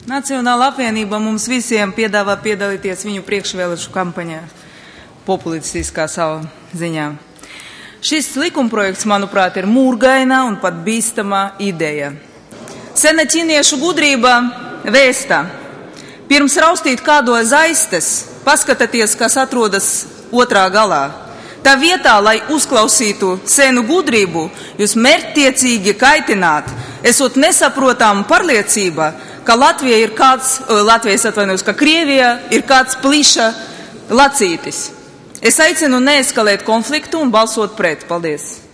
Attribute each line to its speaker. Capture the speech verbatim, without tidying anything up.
Speaker 1: Nacionāla apvienība mums visiem piedāvā piedalīties viņu priekšvēlēšu kampaņā, populistiskā savā ziņā. Šis likumprojekts, manuprāt, ir mūrgaina un pat bīstama ideja. Sena ķīniešu gudrība vēsta. Pirms raustīt kādos zaistes, paskatieties, kas atrodas otrā galā. Tā vietā, lai uzklausītu senu gudrību, jūs mērķtiecīgi kaitināt, esot nesaprotāma pārliecība, ka Latvija ir kāds, Latvijas atvainojos, ka Krievija ir kāds pliša lacītis. Es aicinu neeskalēt konfliktu un balsot pret. Paldies!